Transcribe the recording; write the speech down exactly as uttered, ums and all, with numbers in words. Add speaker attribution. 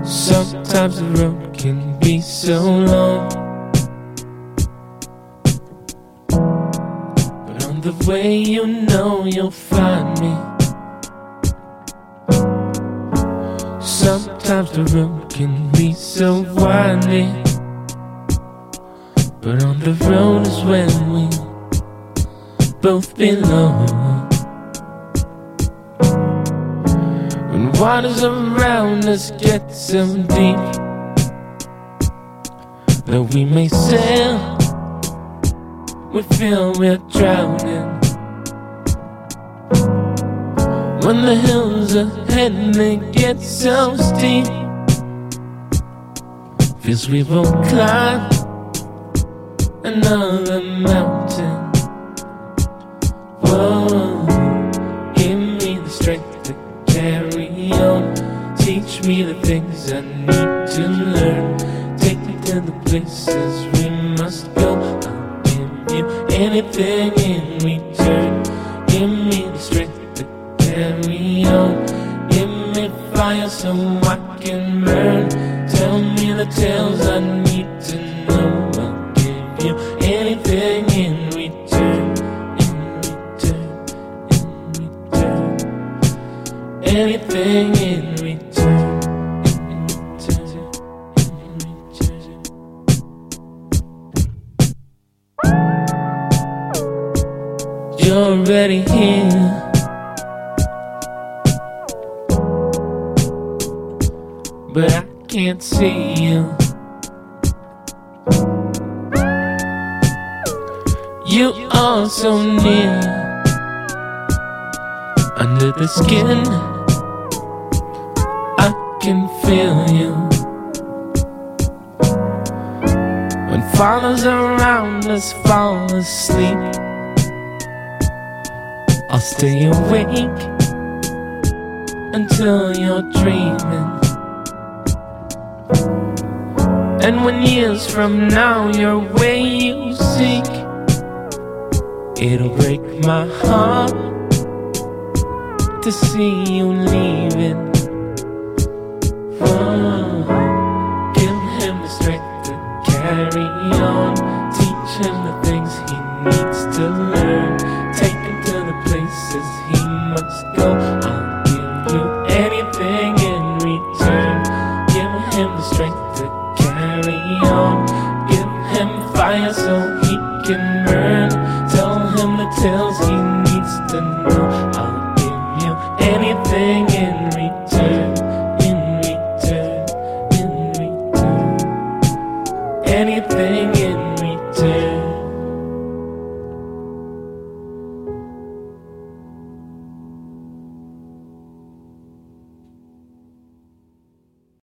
Speaker 1: Sometimes the road can be so long, but on the way you know you'll find me. Sometimes the road can be so windy, but on the road is where we both belong. When waters around us get so deep that we may sail, we feel we're drowning. When the hills ahead they get so steep, feels we won't climb another mountain. Whoa, give me the strength to carry on. Teach me the things I need to learn. Take me to the places we must go. I'll give you anything in return. Give me the strength to carry on. Give me fire so I can burn. Tell me the tales I need to know. I'll give you anything in return. Anything in return, in return, in return. You're already here, but I can't see you. You are so near, under the skin I can feel you. When fathers around us fall asleep, I'll stay awake until you're dreaming. And when years from now you're where you seek, it'll break my heart to see you leaving. Oh, give him the strength to carry on. Teach him the things he needs to learn. Take him to the places he must go. I'll give you anything in return. Give him the strength to carry on. Give him fire so he can burn. Tell him the tales he needs to know. I'll give you anything